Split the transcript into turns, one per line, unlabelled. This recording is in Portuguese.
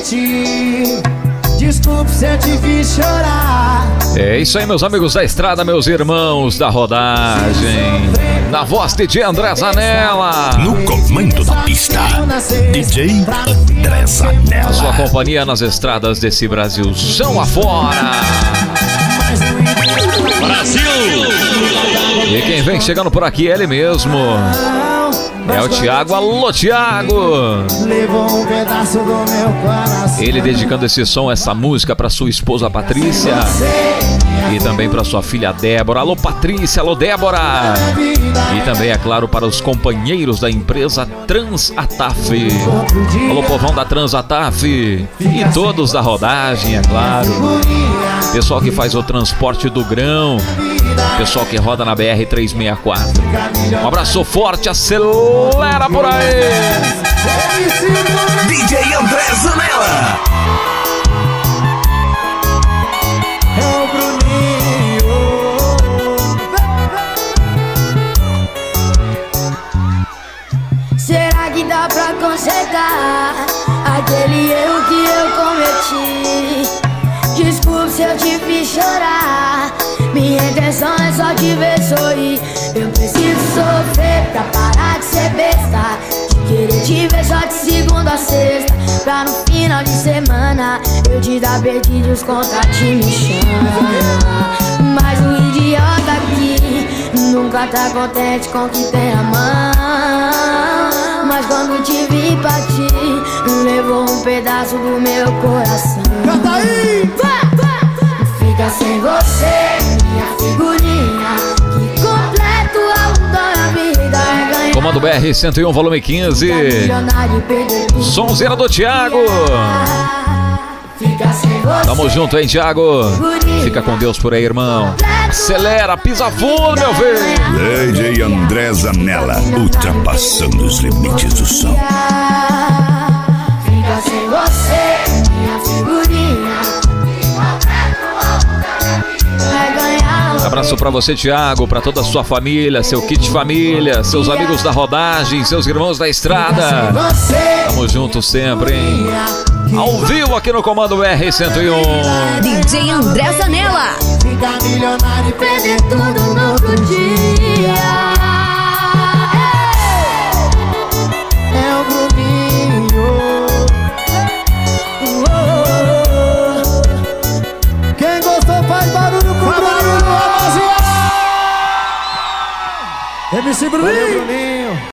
cometi. Desculpe se eu te fiz chorar.
É isso aí, meus amigos da estrada, meus irmãos da rodagem. Na voz DJ André Zanella.
No comando da pista, DJ André Zanella.
A sua companhia nas estradas desse Brasilzão afora.
Brasil!
E quem vem chegando por aqui é ele mesmo. É o Thiago. Alô, Thiago!
Levou um pedaço do meu coração.
Ele dedicando esse som, essa música pra sua esposa Patrícia e também pra sua filha Débora. Alô, Patrícia, alô, Débora! E também, é claro, para os companheiros da empresa Transataf. Alô, povão da Transataf e todos da rodagem, é claro. Pessoal que faz o transporte do grão, pessoal que roda na BR-364. Um abraço forte, acelera por aí!
DJ André Zanella.
É o Bruninho.
Será que dá pra consertar aquele erro que eu cometi? Desculpe se eu te fiz chorar. Minha intenção é só te ver sorrir. Eu preciso sofrer pra parar de ser besta, de querer te ver só de segunda a sexta, pra no final de semana eu te dar perdidos contra ti me chama. Mas o idiota aqui nunca tá contente com o que tem a mão. Mas quando te vi partir, levou um pedaço do meu coração.
Canta aí!
Fica sem você, minha figurinha, que completo a luta na vida é ganhar.
Comando BR-101, volume 15. Sonzeira do Thiago.
Fica sem você.
Tamo junto, hein, Thiago? Fica com Deus por aí, irmão. Acelera, pisa fundo, meu filho.
DJ André Zanella, ultrapassando os limites do som.
Fica sem você, minha figurinha.
Abraço pra você, Thiago, pra toda a sua família, seu kit família, seus amigos da rodagem, seus irmãos da estrada. Tamo juntos sempre, hein? Ao vivo aqui no Comando BR-101.
DJ André Zanella.
Ficar milionário e perder tudo no outro dia.
É o Bruninho. Quem gostou faz barulho com o Bruninho, rapaziada. MC Bruninho.